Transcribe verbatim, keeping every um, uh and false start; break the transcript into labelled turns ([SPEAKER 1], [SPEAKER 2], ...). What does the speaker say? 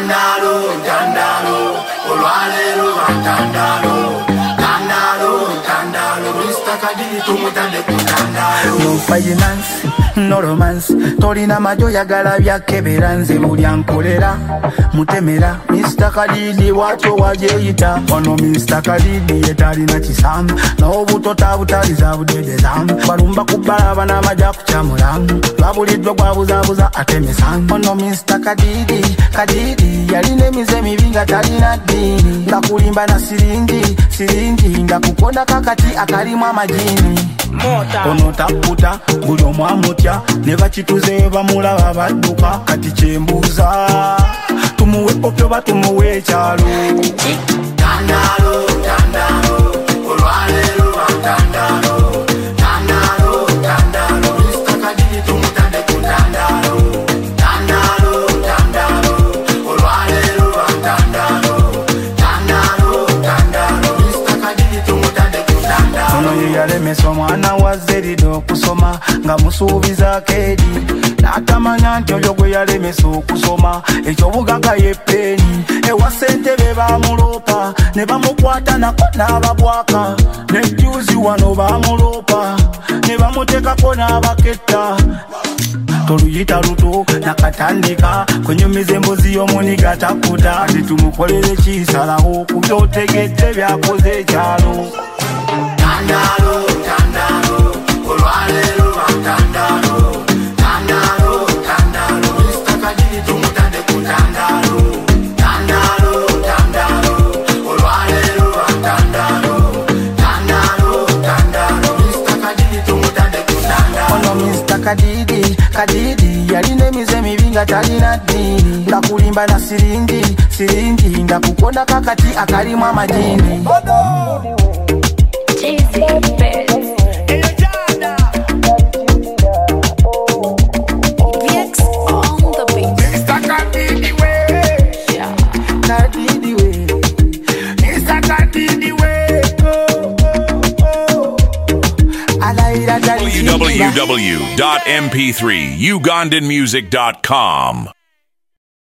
[SPEAKER 1] Tandalo, tandalo, olwalero tandalo, tandalo, tandalo, Mister Kadidi tumutande kutandalo.
[SPEAKER 2] No finance, no romance, tolina majo yagala byakebera nze buli ankolera mutemera. Mister Kadidi wacho wajeyita ono Mister Kadidi yetalina kisamu n'obutota butaliza budedezamu balumba kubalaba n'amaja kukyamulamu babuliddwa gwabuzabuza atemesamu ono Mister Kadidi Kadidi yalina emize mibi nga talina ddiini nga kulimba na siringi siringi nga kukonda kakati akalimu amajini ono taputa buli omu amutya ne bakituze bamulaba badduka kati kyembuuza tumuwe popyo batumuwe ekyalo.
[SPEAKER 1] Tandalo, tandalo, olwalero tandalo, tandalo, tandalo, Mister Kadidi tumutande kutandalo. Tandalo, tandalo, olwalero tandalo, tandalo, tandalo, Mister Kadidi tumutande kutandalo.
[SPEAKER 2] Ono ye yalemesa omwana wa Zerido okusoma nga musuubiza keedi n'atamanya nti oyo gwe yalemesa okusoma ekyobugaga yepeeni ewa ssentebe bamuloopa ne bamukwata nako n'ababwaka n'ejjuuzi wano bamuloopa ne bamuteekako n'abaketta toluyita luto nakatandika kwenyumiza embuzi y'omuniga takuta ati tumukolere kisalawo ku byotegedde byakoze ekyalo.
[SPEAKER 1] Tandalo, tandalo, olwalero tandalo, tandalo, tandalo, Mister Kadidi tumutande kutandalo. Tandalo, tandalo, olwalero tandalo, tandalo, tandalo, Mister Kadidi tumutande kutandalo.
[SPEAKER 2] Ono Mister Kadidi Kadidi yalina emize mibi nga talina ddiini nga kulimba na siringi siringi nga kukonda kakati akalimu amajini.
[SPEAKER 3] Easy Bits. Vix on the beat.
[SPEAKER 1] Mister Kadidi way,
[SPEAKER 3] Yeah.
[SPEAKER 2] Kadidi way,
[SPEAKER 1] Mister Kadidi way. Oh, oh, oh.
[SPEAKER 2] alaira
[SPEAKER 4] w w w dot m p three ugandan music dot com